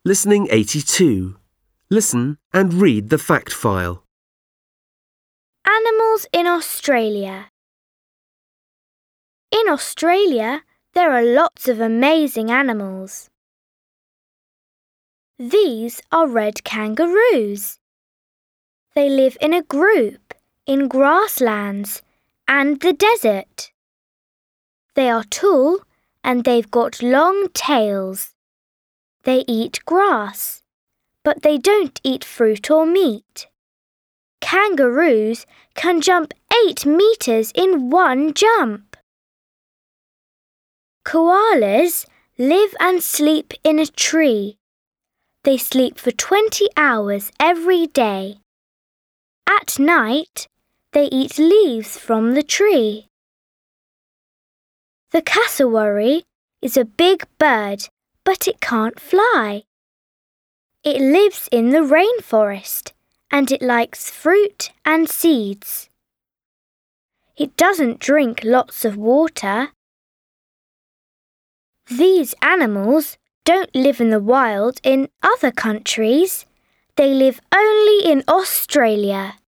Listening 82. Listen and read the fact file. Animals in Australia. In Australia, there are lots of amazing animals. These are red kangaroos. They live in a group in grasslands and the desert. They are tall and they've got long tails. They eat grass, but they don't eat fruit or meat. Kangaroos can jump 8 meters in one jump. Koalas live and sleep in a tree. They sleep for 20 hours every day. At night, they eat leaves from the tree. The cassowary is a big bird, but it can't fly. It lives in the rainforest and it likes fruit and seeds. It doesn't drink lots of water. These animals don't live in the wild in other countries. They live only in Australia.